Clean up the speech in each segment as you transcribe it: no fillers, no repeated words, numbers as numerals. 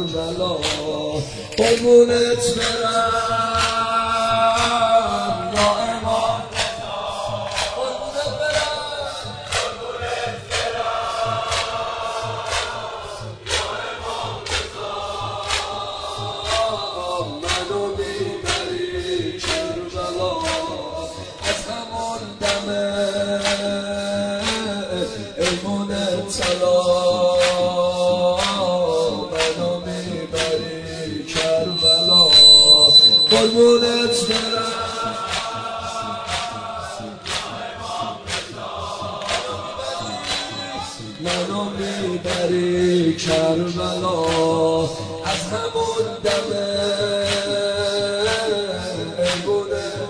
کربلا قربونت برم یا امام قربونت برم یا امام منو میبری کربلا از همون دمه ایمون طلا منو میبری کربلا قربونت برم منو میبری کربلا از همون دمه ایمون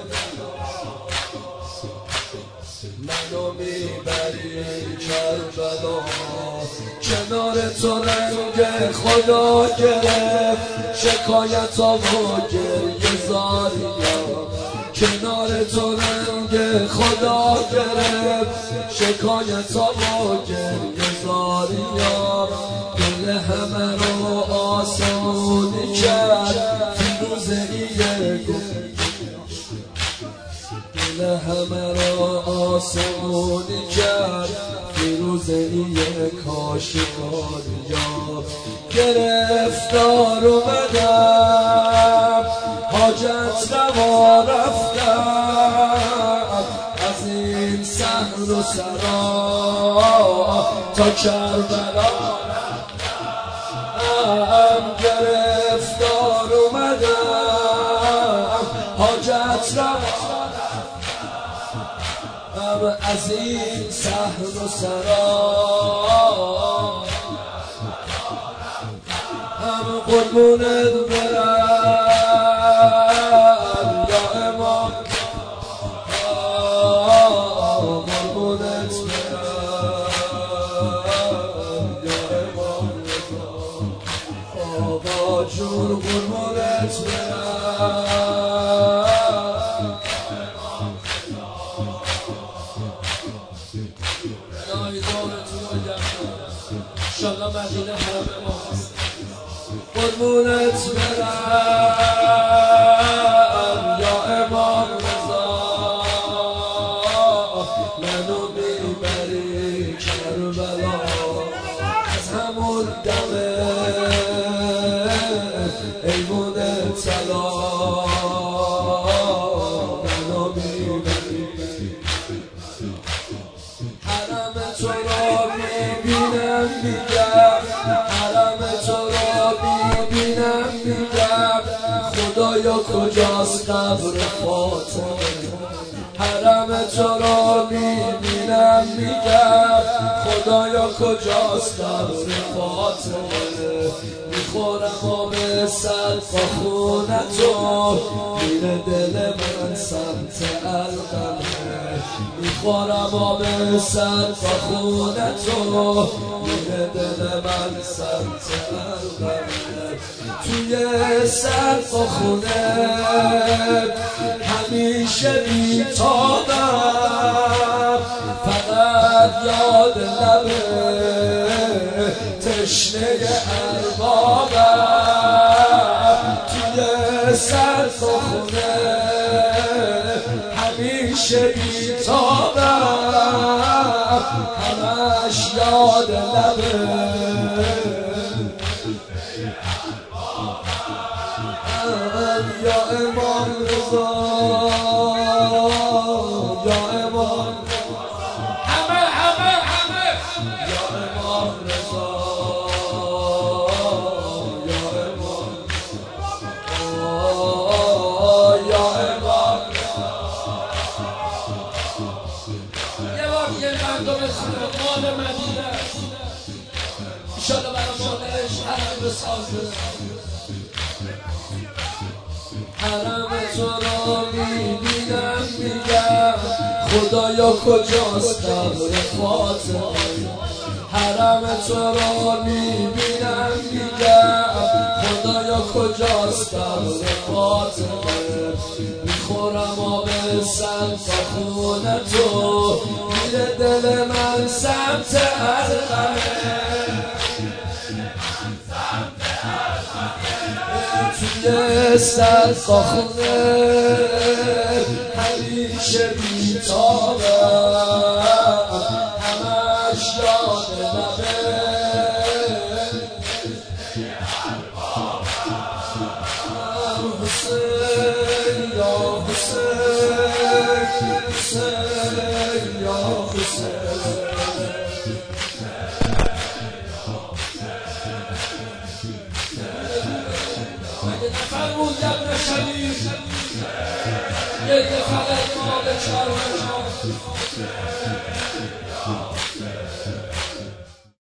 منو میبری کربلا کنار تو رنگ خدا گرفت شکایت ها و گریه زاریا کنار تو رنگ خدا گرفت شکایت ها و گریه زاریا دل همه رو آسانی کرد فیروزه دل همه را آسمونی کرد فیروزه‌ای کاشی‌کاریا گرفتار اومدم حاجت روا رفتم از این صحن و سرا تا کربلا رفتم گرفتار اومدم حاجت روا از این صحن و سرا هم قربونت برم یا امام قربونت برم یا امام آقا جون قربونت برم انشالله مدینه حرم ماست قربونت برم یا امام رضا منو میبری کربلا از همون دمه ایمون طلا منو میبری حرم تو را میبینم میگم حرم تو را میبینم میگم خدایا کجاست قبر فاطمه حرم تو را میبینم میگم خدایا کجاست قبر فاطمه میخورم آب سر با خونتو میره دل من سمت القمه میخورم آب سر با خونتو میره دل من سمت القمه توی سر با خونت همیشه بیتابم فقط یاد لبه تشنه اربابم توی سر با خونت همیشه بیتابم همش یاد لبه یا امام رضا یا امام همه یا امام رضا یا امام یا امام یه بار یه مردم مال مدینه انشالله برای مادرش حرم بسازه حرم تو را میبینم میگم خدایا کجاست قبر فاطمه حرم تو را میبینم میگم خدایا کجاست قبر فاطمه میخورم آب سر تا خونه تو میره دل من سمت القمه توی سقاخونه همیشه بیتابم، همش یاد لبه حسین یا حسین، حسین یا حسین. فرمود ابن شریف یک فقط مال چرمشان